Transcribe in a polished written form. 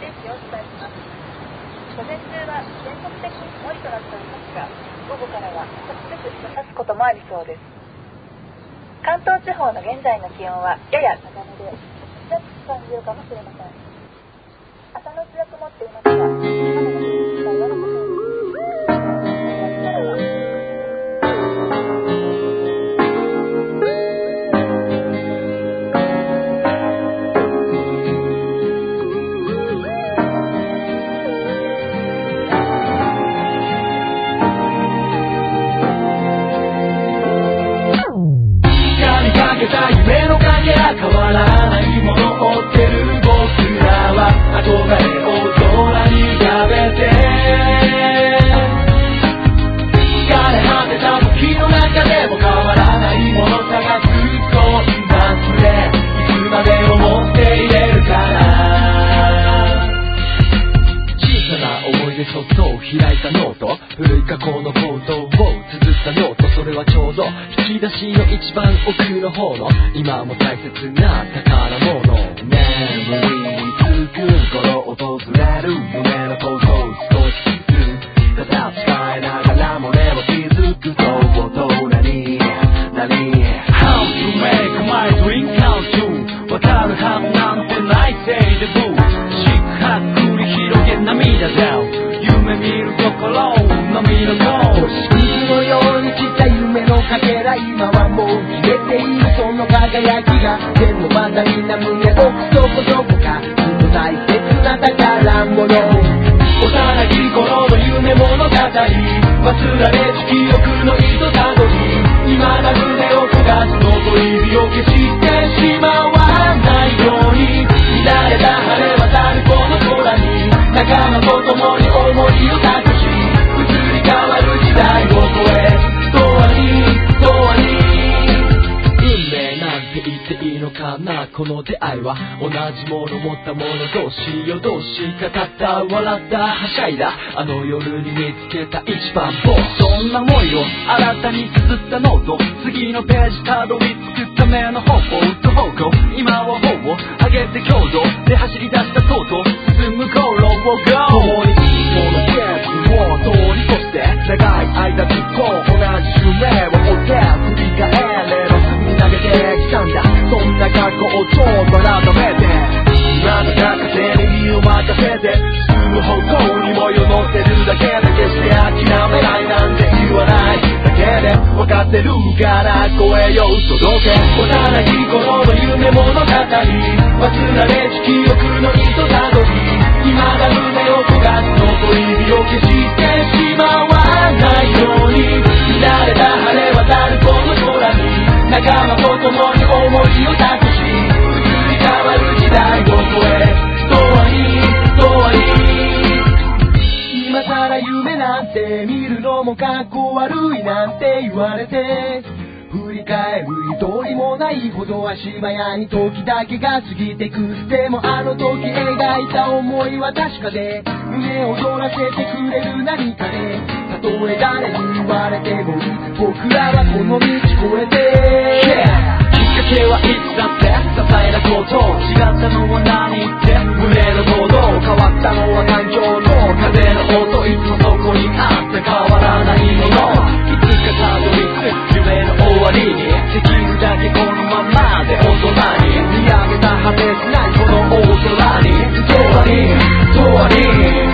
天気をお伝えします。午前中は全国的に曇りとなっておりますが、午後からは少しずつ日が差すこともありそうです。関東地方の現在の気温はやや高めで、蒸し暑く感じるかもしれません。朝のうちは曇っていますが、雨の降る機会はなさそうです。 夢のかけら変わらないものを追ってる僕らは憧れを空に浮かべて疲れ果てた時の中でも変わらないもの探すそんなそれいつまでも持っていれるから小さな思い出そっと開いたノート古い過去のことを綴ったノートそれはちょうど引き出しの一番奥の方の今も大切な宝物眠りつく頃訪れる夢のことを少しずつ形変えながらもでも気づくと何 How to make my dream come true わかるはずなの When I say the boo 四角繰り広げ涙だ夢見る心波のゴー星のようにした夢のかけら今はもう消えているその輝きがでもまだみんな胸奥どこかずっと大切な宝物幼き頃の夢物語忘られし記憶の糸たどり未だ胸を焦がす残り火を消してしまわないように乱れた晴れ渡るこの空に仲間と共に思いを託し移り変わる時代を超え運命なんて言っていいのかなこの出会いは同じもの持った者同士夜通し語った笑ったはしゃいだあの夜に見つけた一番棒そんな思いを新たに綴ったノート次のページたどり着くための方向と方向今は方を上げて強度で走り出したとうとう進む航路を GO 共に一歩のケースを通り越して長い間ずっと同じ夢を追って振り返ればすぐに投げてきたんだそんな過去をちょっと改めて今の高瀬に身を任せて進む方向にもよ乗ってるだけで決して諦めないなんて言わないだけで分かってるから声よ届け幼き頃の夢物語忘られし記憶の糸たどり未だ胸を焦がす残り火を消してしまわないように乱れた晴れ渡るこの空に仲間と共に思いを託し移り変わる時代を超え遠い今さら夢なんて見るのもかっこ悪いなんて言われて振り返るゆとりもないほど足早に時だけが過ぎてくでもあの時描いた思いは確かで胸を躍らせてくれる何かでたとえ誰に言われても僕らはこの道越えて、きっかけはいつだって些細なこと違ったのは何って胸の鼓動変わったのは環境の風の音いつもそこにあって変わらないものいつかたどり着く夢の終わりにできるだけこのままで大人に見上げた果てしないこの大空に永遠に